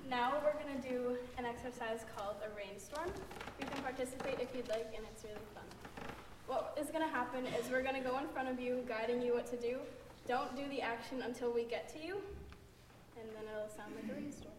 Now we're going to do an exercise called a rainstorm. You can participate if you'd like, and it's really fun. What is going to happen is we're going to go in front of you, guiding you what to do. Don't do the action until we get to you, and then it'll sound like a rainstorm.